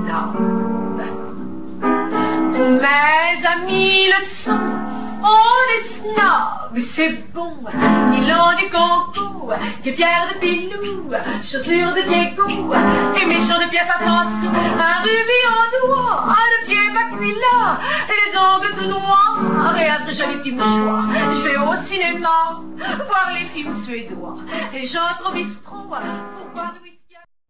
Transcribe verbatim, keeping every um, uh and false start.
snob. Mes amis le sont, oh des snobs, c'est bon, nylon du Congo, guépière de pilou, chaussures de pied goût, et méchants de pièces à cent sous, un rubis en doigt, un de pied maxilla, et les ongles tout noirs, et un très joli petit mouchoir. Je vais au cinéma, voir les films suédois, et j'entre au bistrot, pour boire du whisky.